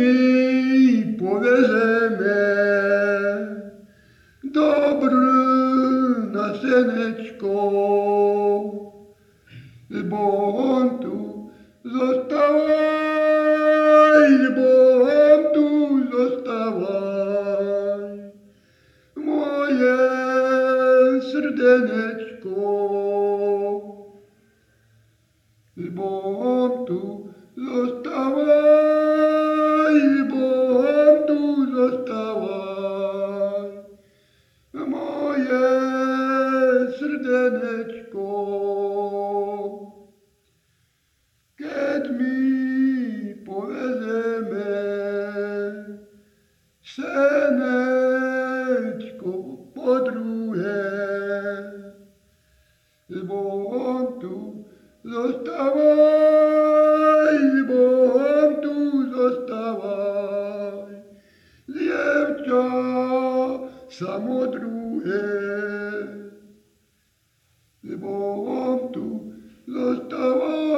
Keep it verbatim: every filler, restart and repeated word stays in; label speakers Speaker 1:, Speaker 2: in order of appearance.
Speaker 1: mi povezeme dobrú na senečko, lebo on tu zostávaj, lebo on tu zostávaj, moje srdenečko, lebo on tu zostávaj, lebo on tu zostávaj, moje srdenečko. Keď mi povezeme senečko po druhé, lebo on tu zostávaj, lebo on tu zostávaj, dievča samodruhé, lebo on tu zostávaj.